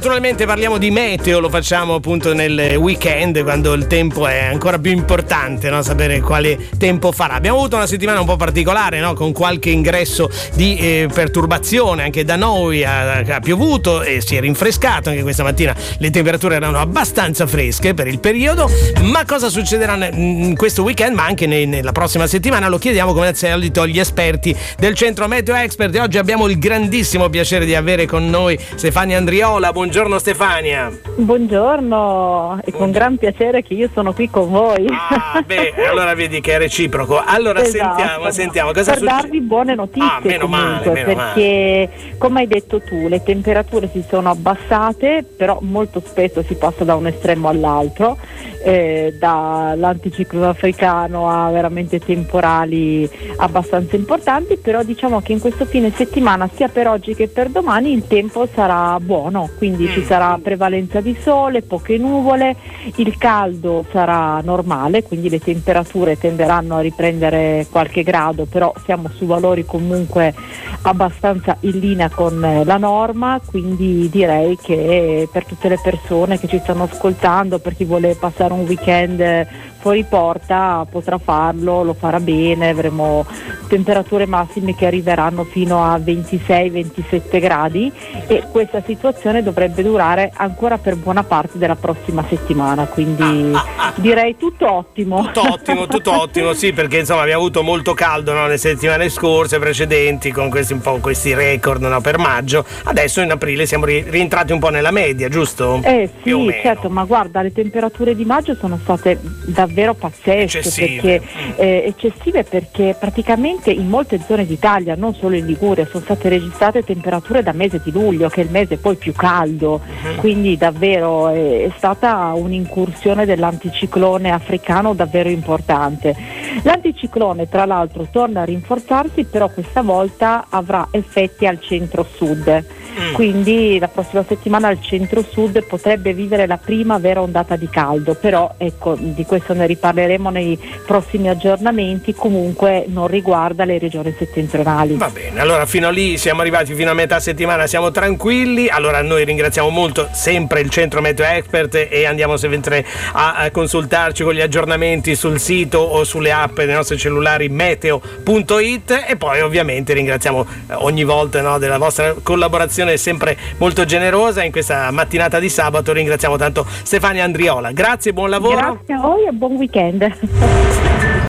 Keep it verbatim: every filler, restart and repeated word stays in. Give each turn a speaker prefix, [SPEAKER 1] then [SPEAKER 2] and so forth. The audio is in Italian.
[SPEAKER 1] naturalmente parliamo di meteo, lo facciamo appunto nel weekend, quando il tempo è ancora più importante, no? Sapere quale tempo farà. Abbiamo avuto una settimana un po' particolare, no? Con qualche ingresso di eh, perturbazione anche da noi, ha, ha piovuto e si è rinfrescato anche questa mattina, le temperature erano abbastanza fresche per il periodo. Ma cosa succederà in questo weekend, ma anche ne, nella prossima settimana, lo chiediamo come al solito agli esperti del centro Meteo Expert, e oggi abbiamo il grandissimo piacere di avere con noi Stefania Andriola. Buongiorno Stefania.
[SPEAKER 2] Buongiorno, e con gran piacere che io sono qui con voi.
[SPEAKER 1] Ah, beh, allora vedi che è reciproco. Allora esatto. sentiamo, sentiamo cosa
[SPEAKER 2] per
[SPEAKER 1] succede.
[SPEAKER 2] darvi buone notizie,
[SPEAKER 1] ah, meno
[SPEAKER 2] comunque,
[SPEAKER 1] male, meno
[SPEAKER 2] perché
[SPEAKER 1] male.
[SPEAKER 2] Come hai detto tu, le temperature si sono abbassate, però molto spesso si passa da un estremo all'altro, eh, dall'anticiclone africano a veramente temporali abbastanza importanti, però diciamo che in questo fine settimana, sia per oggi che per domani, il tempo sarà buono, quindi mm. ci sarà prevalenza di sole, poche nuvole, il caldo sarà normale, quindi le temperature tenderanno a riprendere qualche grado, però siamo su valori comunque abbastanza in linea con la norma, quindi direi che per tutte le persone che ci stanno ascoltando, per chi vuole passare un weekend fuori porta, potrà farlo, lo farà bene, avremo temperature massime che arriveranno fino a ventisei ventisette gradi, e questa situazione dovrebbe durare ancora per buona parte della prossima settimana, quindi ah, ah, ah. direi tutto ottimo.
[SPEAKER 1] Tutto ottimo, tutto ottimo, sì, perché insomma abbiamo avuto molto caldo, no, le settimane scorse precedenti, con questi un po' questi record, no, per maggio. Adesso in aprile siamo ri- rientrati un po' nella media, giusto?
[SPEAKER 2] Eh sì, certo, ma guarda, le temperature di maggio sono state davvero pazzesche,
[SPEAKER 1] eccessive.
[SPEAKER 2] perché eh, eccessive perché praticamente in molte zone d'Italia, non solo in Liguria, sono state registrate temperature da mese di luglio, che è il mese poi più caldo, uh-huh. quindi davvero è, è stata un'incursione dell'anticiclone africano davvero importante. L'anticiclone tra l'altro torna a rinforzarsi, però questa volta avrà effetti al centro-sud, mm. quindi la prossima settimana il centro-sud potrebbe vivere la prima vera ondata di caldo, però ecco, di questo ne riparleremo nei prossimi aggiornamenti. Comunque non riguarda le regioni settentrionali.
[SPEAKER 1] Va bene, allora fino a lì siamo arrivati, fino a metà settimana siamo tranquilli. Allora noi ringraziamo molto sempre il centro Meteo Expert e andiamo sempre a, a consultarci con gli aggiornamenti sul sito o sulle app dei nostri cellulari meteo punto it, e poi ovviamente ringraziamo ogni volta, no, della vostra collaborazione sempre molto generosa. In questa mattinata di sabato ringraziamo tanto Stefania Andriola. Grazie, buon lavoro.
[SPEAKER 2] Grazie a voi e buon weekend.